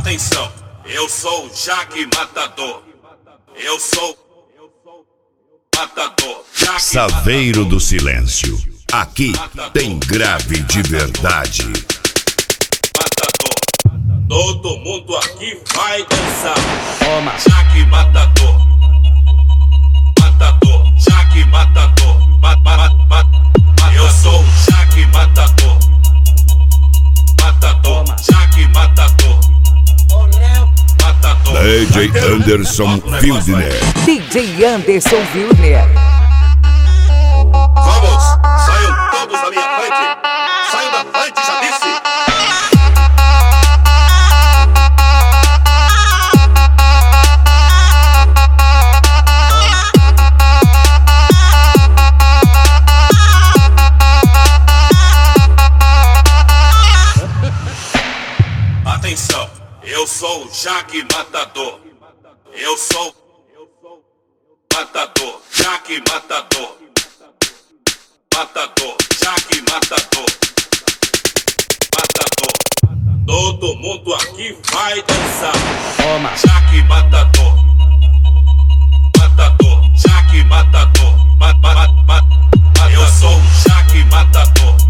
Atenção, eu sou o Jaque Matador. Eu sou Matador. Jaque Saveiro Matador. do Silêncio. Aqui tem grave de verdade. Matador. Todo mundo aqui vai dançar. Toma. Jaque Matador. Matador. Jaque Matador. Eu sou o Jaque Matador. Matador. Jaque Matador. Matador. DJ Anderson Wildner. DJ Anderson Wildner. Vamos, saiam todos da minha frente. Saiam da frente, já disse. Atenção, eu sou o Jaque Matador. Eu sou Matador, Jaque Matador. Matador, Jaque Matador. Matador. Todo mundo aqui vai dançar. Toma. Jaque Matador. Matador, Jaque Matador. Eu sou o Jaque Matador.